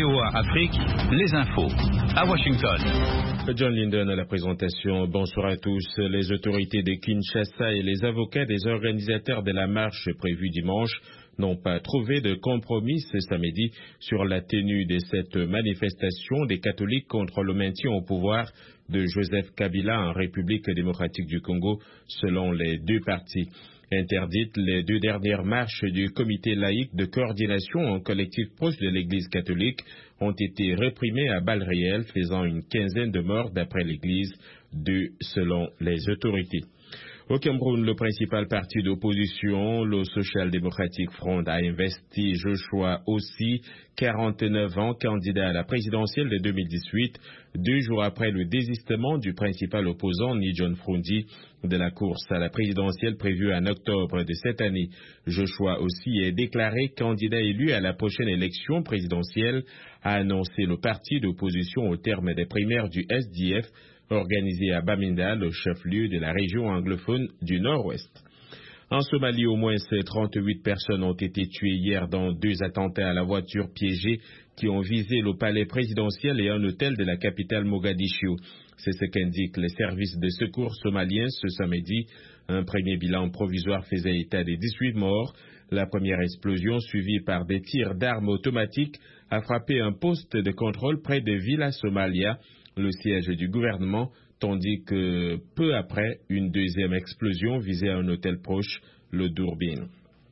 VOA Afrique, les infos. À Washington. John Linden à la présentation. Bonsoir à tous. Les autorités de Kinshasa et les avocats des organisateurs de la marche prévue dimanche n'ont pas trouvé de compromis ce samedi sur la tenue de cette manifestation des catholiques contre le maintien au pouvoir de Joseph Kabila en République démocratique du Congo, selon les deux partis. Interdites, les deux dernières marches du comité laïque de coordination en collectif proche de l'Église catholique ont été réprimées à balles réelles, faisant une quinzaine de morts d'après l'Église, selon les autorités. Au Cameroun, le principal parti d'opposition, le Social Democratic Front, a investi Joshua Ossi, 49 ans, candidat à la présidentielle de 2018, 2 jours après le désistement du principal opposant, Ni John Frundi, de la course à la présidentielle prévue en octobre de cette année. Joshua Ossi est déclaré candidat élu à la prochaine élection présidentielle, a annoncé le parti d'opposition au terme des primaires du SDF, organisé à Bamenda, le chef-lieu de la région anglophone du Nord-Ouest. En Somalie, au moins 38 personnes ont été tuées hier dans 2 attentats à la voiture piégée qui ont visé le palais présidentiel et un hôtel de la capitale Mogadiscio. C'est ce qu'indiquent les services de secours somaliens ce samedi. Un premier bilan provisoire faisait état de 18 morts. La première explosion, suivie par des tirs d'armes automatiques, a frappé un poste de contrôle près de Villa Somalia, le siège du gouvernement, tandis que peu après, une deuxième explosion visait un hôtel proche, le Durbin.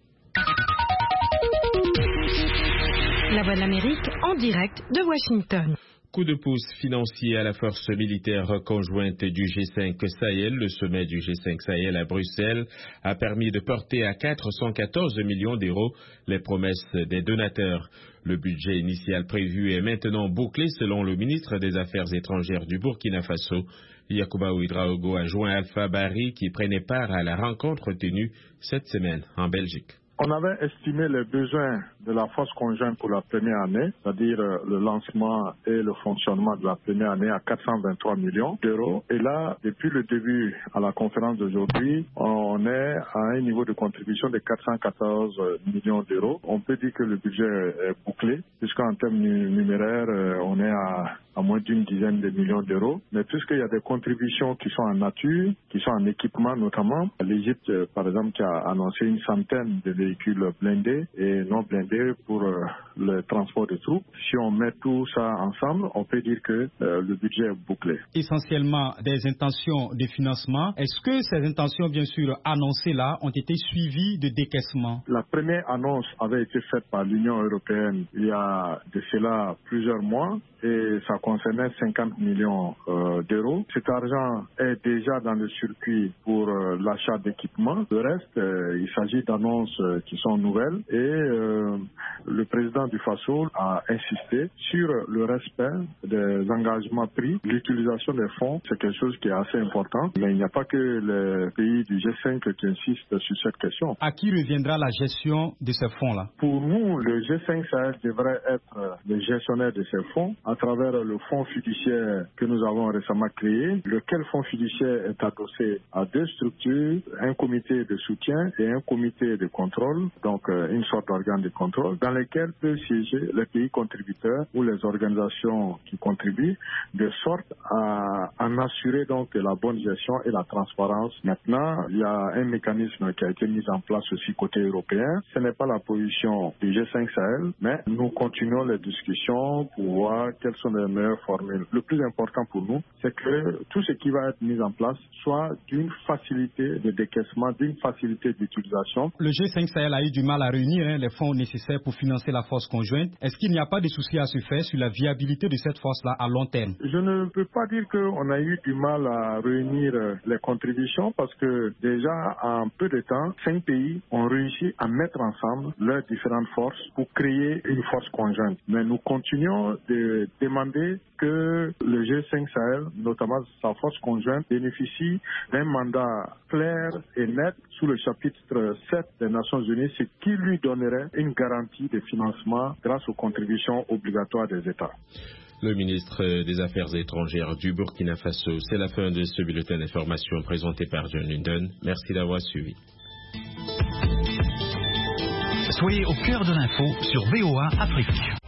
La Voix de l'Amérique en direct de Washington. Coup de pouce financier à la force militaire conjointe du G5 Sahel. Le sommet du G5 Sahel à Bruxelles a permis de porter à 414 millions d'euros les promesses des donateurs. Le budget initial prévu est maintenant bouclé selon le ministre des Affaires étrangères du Burkina Faso. Yacouba Ouedraogo a joint Alpha Bari qui prenait part à la rencontre tenue cette semaine en Belgique. On avait estimé les besoins de la force conjointe pour la première année, c'est-à-dire le lancement et le fonctionnement de la première année à 423 millions d'euros. Et là, depuis le début à la conférence d'aujourd'hui, on est à un niveau de contribution de 414 millions d'euros. On peut dire que le budget est bouclé, puisqu'en termes numéraires, on est à moins d'une dizaine de millions d'euros. Mais puisqu'il y a des contributions qui sont en nature, qui sont en équipement notamment, l'Égypte, par exemple, qui a annoncé une centaine de véhicules blindés et non blindés pour le transport de troupes. Si on met tout ça ensemble, on peut dire que le budget est bouclé. Essentiellement des intentions de financement. Est-ce que ces intentions, bien sûr, annoncées là, ont été suivies de décaissement? La première annonce avait été faite par l'Union européenne il y a de cela plusieurs mois et ça concernait 50 millions d'euros. Cet argent est déjà dans le circuit pour l'achat d'équipements. Le reste, il s'agit d'annonces qui sont nouvelles et le président du Faso a insisté sur le respect des engagements pris. L'utilisation des fonds, c'est quelque chose qui est assez important, mais il n'y a pas que les pays du G5 qui insistent sur cette question. À qui reviendra la gestion de ces fonds-là? Pour nous, le G5 Sahel devrait être le gestionnaire de ces fonds à travers le fonds fiduciaire que nous avons récemment créé, lequel fonds fiduciaire est adossé à 2 structures, un comité de soutien et un comité de contrôle, donc une sorte d'organe de contrôle, dans lesquels peuvent siéger les pays contributeurs ou les organisations qui contribuent, de sorte à en assurer donc la bonne gestion et la transparence. Maintenant, il y a un mécanisme qui a été mis en place aussi côté européen. Ce n'est pas la position du G5 Sahel, mais nous continuons les discussions pour voir quelles sont les meilleures formules. Le plus important pour nous, c'est que tout ce qui va être mis en place soit d'une facilité de décaissement, d'une facilité d'utilisation. Le G5 Sahel a eu du mal à réunir les fonds nécessaires pour financer la force conjointe. Est-ce qu'il n'y a pas de souci à se faire sur la viabilité de cette force-là à long terme? Je ne peux pas dire qu'on a eu du mal à réunir les contributions parce que déjà en peu de temps, 5 pays ont réussi à mettre ensemble leurs différentes forces pour créer une force conjointe. Mais nous continuons de demander que le G5 Sahel, notamment sa force conjointe, bénéficie d'un mandat clair et net sous le chapitre 7 des Nations Unies, ce qui lui donnerait une garantie de financement grâce aux contributions obligatoires des États. Le ministre des Affaires étrangères du Burkina Faso. C'est la fin de ce bulletin d'information présenté par John Linden. Merci d'avoir suivi. Soyez au cœur de l'info sur VOA Afrique.